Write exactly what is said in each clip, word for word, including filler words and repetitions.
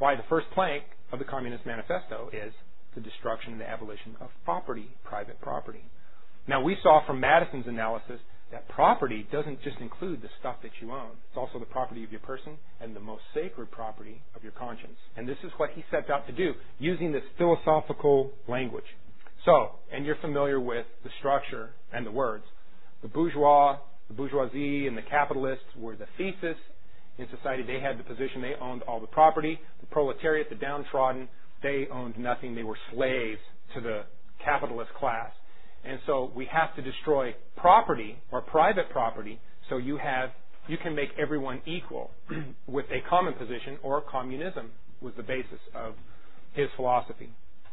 why the first plank of the Communist Manifesto is the destruction and the abolition of property, private property. Now, we saw from Madison's analysis that property doesn't just include the stuff that you own. It's also the property of your person and the most sacred property of your conscience. And this is what he sets out to do using this philosophical language. So, and you're familiar with the structure and the words. The bourgeois, the bourgeoisie, and the capitalists were the thesis in society. They had the position. They owned all the property. The proletariat, the downtrodden, they owned nothing. They were slaves to the capitalist class. And so we have to destroy property or private property so you have you can make everyone equal with a common position, or communism was the basis of his philosophy.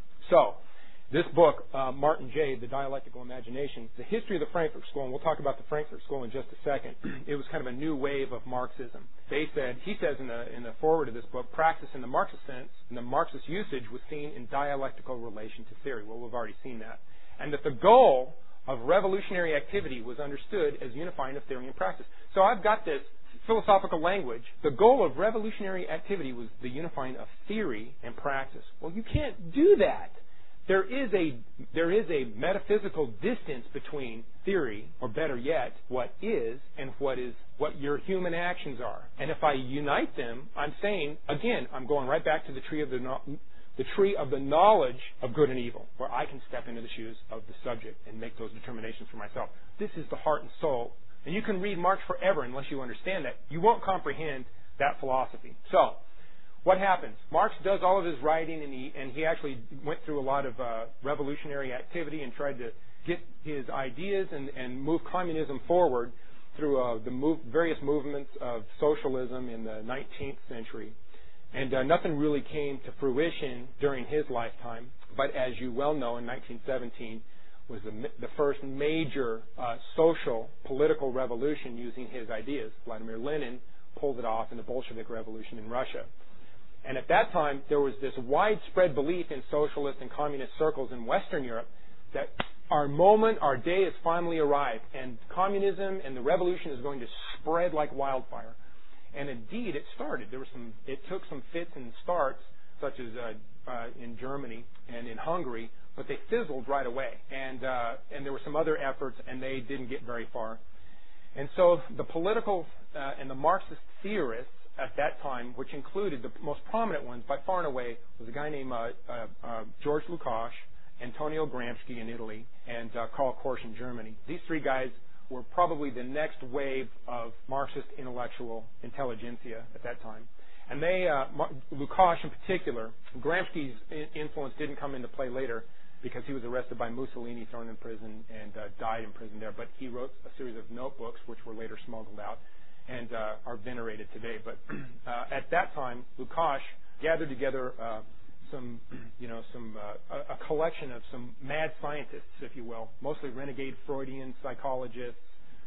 So this book, uh, Martin Jay, The Dialectical Imagination, the history of the Frankfurt School, and we'll talk about the Frankfurt School in just a second. It was kind of a new wave of Marxism. They said, he says in the in the foreword of this book, practice in the Marxist sense, and the Marxist usage was seen in dialectical relation to theory. Well, we've already seen that. And that the goal of revolutionary activity was understood as unifying of theory and practice. So I've got this philosophical language. The goal of revolutionary activity was the unifying of theory and practice. Well, you can't do that. There is a there is a metaphysical distance between theory, or better yet, what is, and what is what your human actions are. And if I unite them, I'm saying, again, I'm going right back to the tree of the the tree of the knowledge of good and evil, where I can step into the shoes of the subject and make those determinations for myself. This is the heart and soul. And you can read Marx forever unless you understand that. You won't comprehend that philosophy. So, what happens? Marx does all of his writing, and he and he actually went through a lot of uh, revolutionary activity and tried to get his ideas and, and move communism forward through uh, the move, various movements of socialism in the nineteenth century. And uh, nothing really came to fruition during his lifetime. But as you well know, in nineteen seventeen was the, the first major uh, social, political revolution using his ideas. Vladimir Lenin pulled it off in the Bolshevik Revolution in Russia. And at that time, there was this widespread belief in socialist and communist circles in Western Europe that our moment, our day has finally arrived, and communism and the revolution is going to spread like wildfire. And indeed, it started. There were some. It took some fits and starts, such as uh, uh, in Germany and in Hungary, but they fizzled right away. And uh, and there were some other efforts, and they didn't get very far. And so the political uh, and the Marxist theorists at that time, which included the most prominent ones by far and away, was a guy named uh, uh, uh, George Lukács, Antonio Gramsci in Italy, and uh, Karl Korsch in Germany. These three guys were probably the next wave of Marxist intellectual intelligentsia at that time. And they, uh, Lukács in particular, Gramsci's influence didn't come into play later because he was arrested by Mussolini, thrown in prison, and uh, died in prison there. But he wrote a series of notebooks which were later smuggled out and uh, are venerated today. But uh, at that time, Lukács gathered together uh, some, you know, some uh, a, a collection of some mad scientists, if you will, mostly renegade Freudian psychologists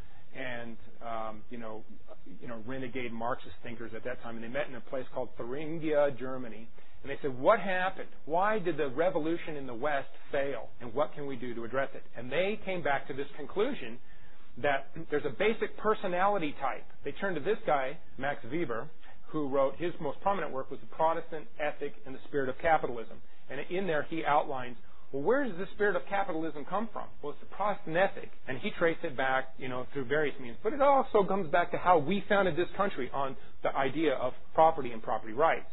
and um, you know, you know, renegade Marxist thinkers at that time. And they met in a place called Thuringia, Germany. And they said, "What happened? Why did the revolution in the West fail? And what can we do to address it?" And they came back to this conclusion that there's a basic personality type. They turned to this guy, Max Weber, who wrote, his most prominent work was The Protestant Ethic and the Spirit of Capitalism. And in there he outlines, well, where does the spirit of capitalism come from? Well, it's the Protestant ethic. And he traced it back, you know, through various means. But it also comes back to how we founded this country on the idea of property and property rights.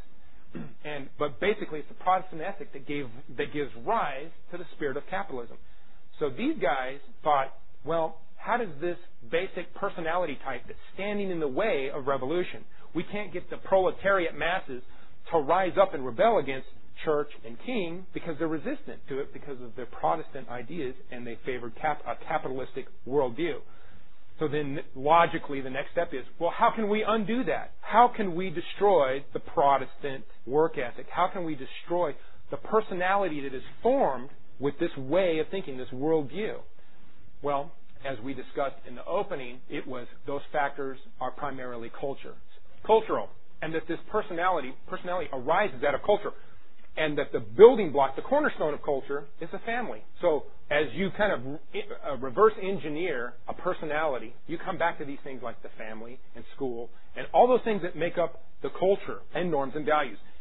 And but basically it's the Protestant ethic that gave that gives rise to the spirit of capitalism. So these guys thought, well, how does this basic personality type that's standing in the way of revolution? We can't get the proletariat masses to rise up and rebel against church and king because they're resistant to it because of their Protestant ideas, and they favored cap- a capitalistic worldview. So then logically the next step is, well, how can we undo that? How can we destroy the Protestant work ethic? How can we destroy the personality that is formed with this way of thinking, this worldview? Well, as we discussed in the opening, it was those factors are primarily culture, cultural, and that this personality personality arises out of culture, and that the building block, the cornerstone of culture, is the family. So as you kind of uh, reverse engineer a personality, you come back to these things like the family and school and all those things that make up the culture and norms and values.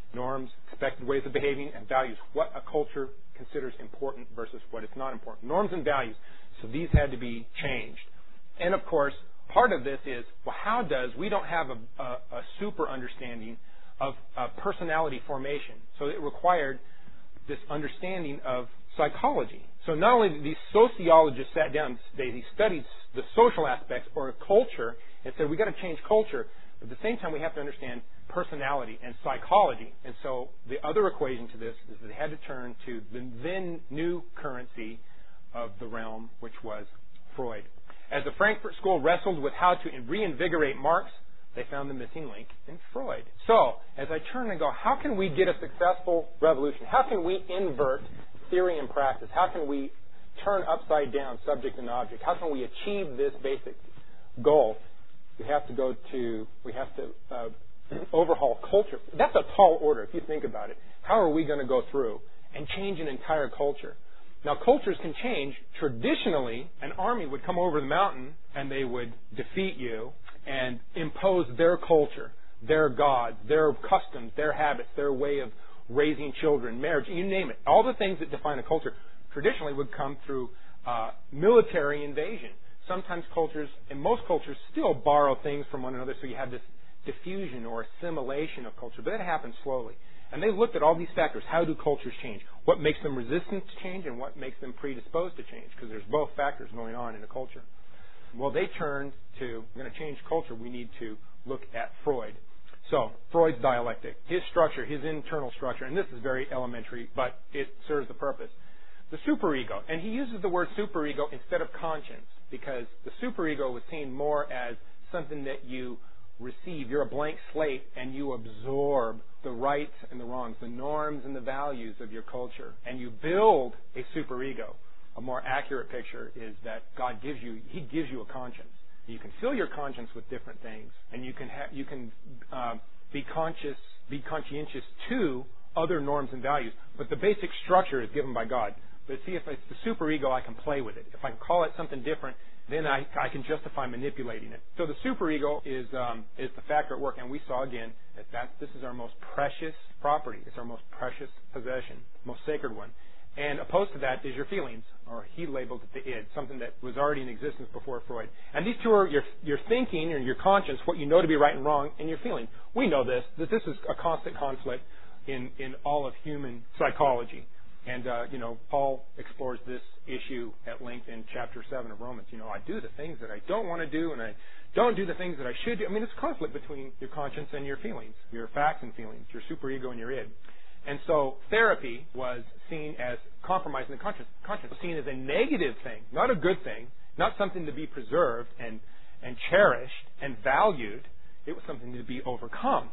norms, expected ways of behaving, and values, what a culture considers important versus what is not important. Norms and values. So these had to be changed. And of course, part of this is, well, how does, we don't have a, a, a super understanding of uh, personality formation. So it required this understanding of psychology. So not only did these sociologists sat down, they studied the social aspects or culture and said, we've got to change culture, but at the same time we have to understand personality and psychology. And so the other equation to this is that they had to turn to the then new currency of the realm, which was Freud. As the Frankfurt School wrestled with how to reinvigorate Marx, they found the missing link in Freud. So, as I turn and go, how can we get a successful revolution? How can we invert theory and practice? How can we turn upside down subject and object? How can we achieve this basic goal? We have to go to, we have to uh, overhaul culture. That's a tall order if you think about it. How are we going to go through and change an entire culture? Now, cultures can change. Traditionally, an army would come over the mountain and they would defeat you and impose their culture, their gods, their customs, their habits, their way of raising children, marriage, you name it. All the things that define a culture traditionally would come through uh, military invasion. Sometimes cultures, and most cultures, still borrow things from one another, so you have this diffusion or assimilation of culture, but that happens slowly. And they looked at all these factors. How do cultures change? What makes them resistant to change and what makes them predisposed to change? Because there's both factors going on in a culture. Well, they turned to, we're going to change culture, we need to look at Freud. So, Freud's dialectic, his structure, his internal structure, and this is very elementary, but it serves the purpose. The superego, and he uses the word superego instead of conscience, because the superego was seen more as something that you receive. You're a blank slate, and you absorb the rights and the wrongs, the norms and the values of your culture, and you build a superego. A more accurate picture is that God gives you, He gives you a conscience. You can fill your conscience with different things, and you can ha- you can uh, be conscious, be conscientious to other norms and values. But the basic structure is given by God. But see, if it's the superego, I can play with it. If I call it something different, then I, I can justify manipulating it. So the superego is um, is the factor at work, and we saw again that, that this is our most precious property. It's our most precious possession, most sacred one. And opposed to that is your feelings, or he labeled it the id, something that was already in existence before Freud. And these two are your, your thinking and your conscience, what you know to be right and wrong, and your feeling. We know this, that this is a constant conflict in, in all of human psychology. And, uh, you know, Paul explores this issue at length in chapter seven of Romans. You know, I do the things that I don't want to do, and I don't do the things that I should do. I mean, it's a conflict between your conscience and your feelings, your facts and feelings, your superego and your id. And so therapy was seen as compromising the conscience. Conscience was seen as a negative thing, not a good thing, not something to be preserved and, and cherished and valued. It was something to be overcome.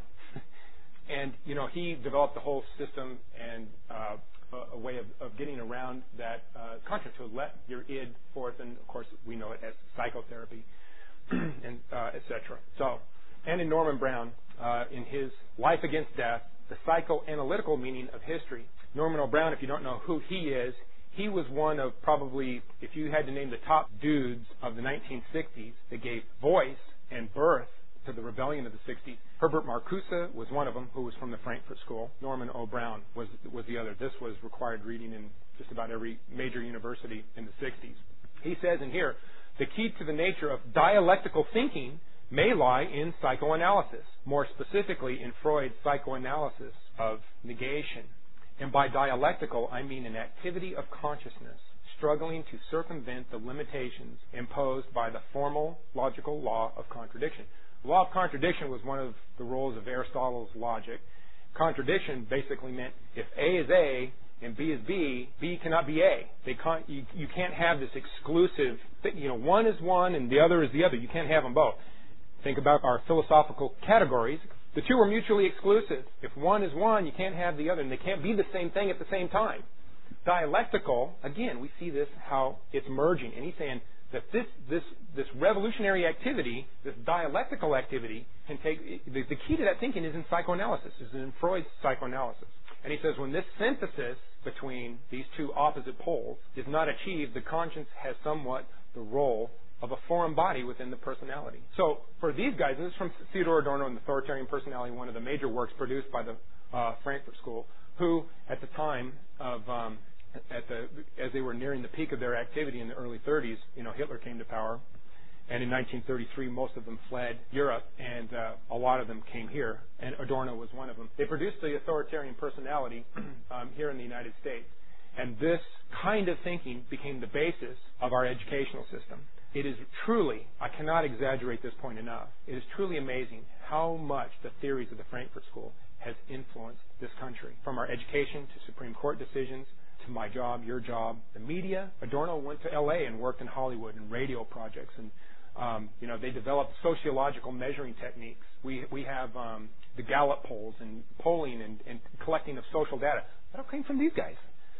And, you know, he developed a whole system and uh, a, a way of, of getting around that uh, conscience to let your id forth. And, of course, we know it as psychotherapy, and uh, et cetera. So, and in Norman Brown, uh, in his Life Against Death, the psychoanalytical meaning of history. Norman O'Brown, if you don't know who he is, he was one of probably, if you had to name the top dudes of the nineteen sixties that gave voice and birth to the rebellion of the sixties. Herbert Marcuse was one of them, who was from the Frankfurt School. Norman O'Brown was, was the other. This was required reading in just about every major university in the sixties. He says in here, the key to the nature of dialectical thinking may lie in psychoanalysis, more specifically in Freud's psychoanalysis of negation. And by dialectical, I mean an activity of consciousness struggling to circumvent the limitations imposed by the formal logical law of contradiction. The law of contradiction was one of the rules of Aristotle's logic. Contradiction basically meant if A is A and B is B, B cannot be A. They can't, you, you can't have this exclusive thing. You know, one is one and the other is the other. You can't have them both. Think about our philosophical categories. The two are mutually exclusive. If one is one, you can't have the other, and they can't be the same thing at the same time. Dialectical, again, we see this, how it's merging. And he's saying that this this this revolutionary activity, this dialectical activity, can take, the, the key to that thinking is in psychoanalysis, is in Freud's psychoanalysis. And he says when this synthesis between these two opposite poles is not achieved, the conscience has somewhat the role of a foreign body within the personality. So for these guys, and this is from Theodor Adorno in The Authoritarian Personality, one of the major works produced by the uh, Frankfurt School, who at the time of um, at the as they were nearing the peak of their activity in the early thirties, you know, Hitler came to power, and in nineteen thirty-three, most of them fled Europe, and uh, a lot of them came here, and Adorno was one of them. They produced the authoritarian personality um, here in the United States, and this kind of thinking became the basis of our educational system. It is truly, I cannot exaggerate this point enough, it is truly amazing how much the theories of the Frankfurt School has influenced this country, from our education to Supreme Court decisions, to my job, your job, the media. Adorno went to L A and worked in Hollywood and radio projects, and um, you know, they developed sociological measuring techniques. We we have um, the Gallup polls and polling and, and collecting of social data. That all came from these guys.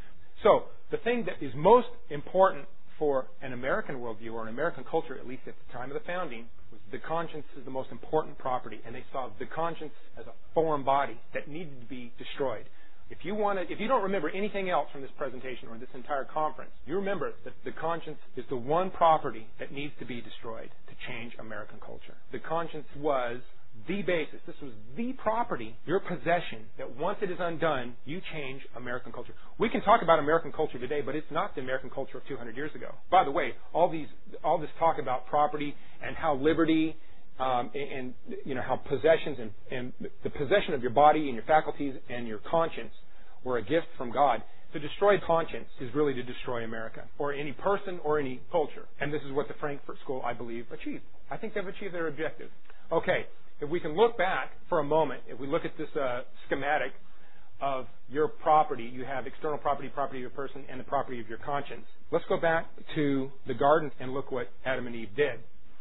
So the thing that is most important for an American worldview or an American culture, at least at the time of the founding, was the conscience is the most important property, and they saw the conscience as a foreign body that needed to be destroyed. If you want to, if you don't remember anything else from this presentation or this entire conference, you remember that the conscience is the one property that needs to be destroyed to change American culture. The conscience was the basis. This was the property, your possession, that once it is undone, you change American culture. We can talk about American culture today, but it's not the American culture of two hundred years ago. By the way, all these, all this talk about property and how liberty Um, and, and you know how possessions and, and the possession of your body and your faculties and your conscience were a gift from God. To destroy conscience is really to destroy America, or any person, or any culture. And this is what the Frankfurt School, I believe, achieved. I think they've achieved their objective. Okay, if we can look back for a moment, if we look at this uh, schematic of your property, you have external property, property of your person, and the property of your conscience. Let's go back to the garden and look what Adam and Eve did.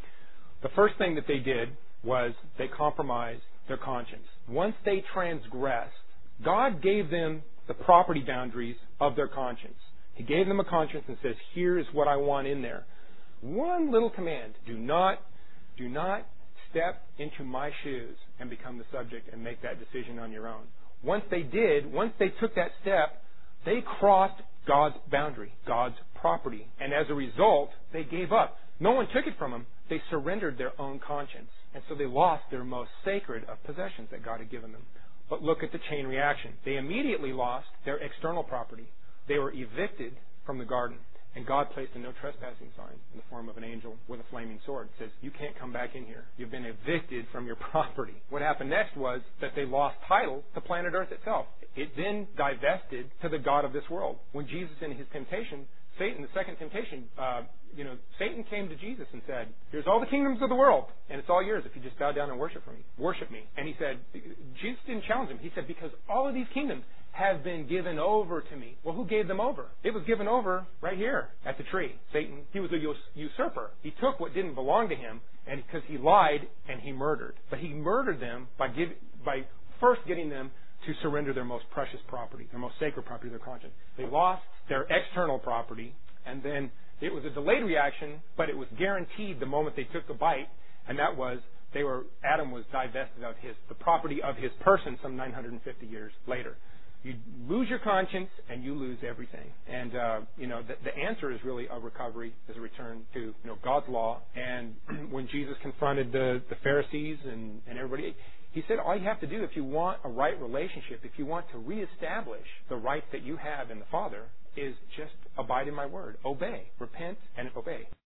The first thing that they did was they compromised their conscience. Once they transgressed, God gave them the property boundaries of their conscience. He gave them a conscience and says, here is what I want in there. One little command, do not, do not step into my shoes and become the subject and make that decision on your own. Once they did, once they took that step, they crossed God's boundary, God's property. And as a result, they gave up. No one took it from them. They surrendered their own conscience. And so they lost their most sacred of possessions that God had given them. But look at the chain reaction. They immediately lost their external property. They were evicted from the garden. And God placed a no trespassing sign in the form of an angel with a flaming sword. It says, you can't come back in here. You've been evicted from your property. What happened next was that they lost title to planet Earth itself. It then divested to the God of this world. When Jesus, in his temptation, Satan, the second temptation, uh, you know, Satan came to Jesus and said, here's all the kingdoms of the world, and it's all yours if you just bow down and worship me. Worship me. And he said, Jesus didn't challenge him. He said, because all of these kingdoms have been given over to me. Well, who gave them over? It was given over right here at the tree. Satan, he was a usurper. He took what didn't belong to him, and because he lied and he murdered. But he murdered them by give, by first getting them to surrender their most precious property, their most sacred property, their conscience. They lost their external property, and then it was a delayed reaction, but it was guaranteed the moment they took the bite, and that was they were Adam was divested of his the property of his person some nine hundred fifty years later. You lose your conscience, and you lose everything. And uh, you know the, the answer is really a recovery, is a return to you know God's law. And when Jesus confronted the, the Pharisees and, and everybody, he said, all you have to do if you want a right relationship, if you want to reestablish the rights that you have in the Father, is just abide in my word. Obey. Repent and obey.